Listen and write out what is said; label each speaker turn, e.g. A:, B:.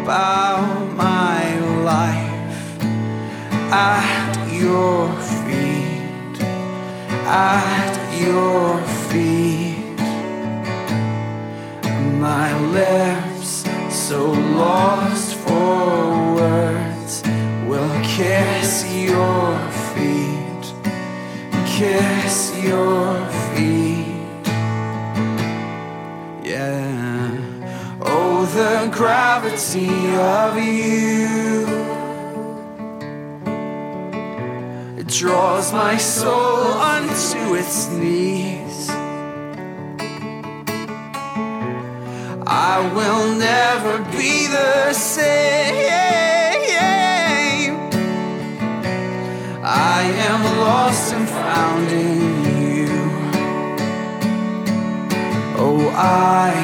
A: about my life at your feet, at your feet. My lips, so lost for words, will kiss your feet, kiss your feet. Yeah. Oh, the gravity of you, it draws my soul unto its knees. I will never be the same. I am lost and found in you. Oh, I